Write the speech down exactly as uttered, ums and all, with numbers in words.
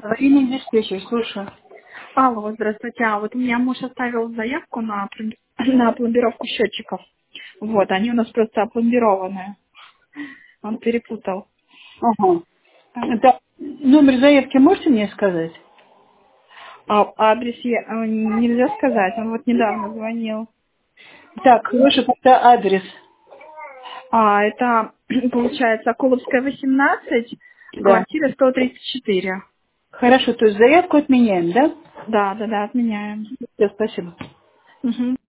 Аварийный диспетчер, слушаю. Алло, здравствуйте. А вот у меня муж оставил заявку на, плом- на пломбировку счетчиков. Вот, они у нас просто опломбированные. Он перепутал. Ага. А Это номер заявки можете мне сказать? а адрес я- а, нельзя сказать, он вот недавно звонил. Так, хорошо, это адрес. А, это, получается, Акуловская, восемнадцать, Да. квартира сто тридцать четыре. Хорошо, то есть заявку отменяем, да? Да, да, да, отменяем. Все, спасибо. Мгм.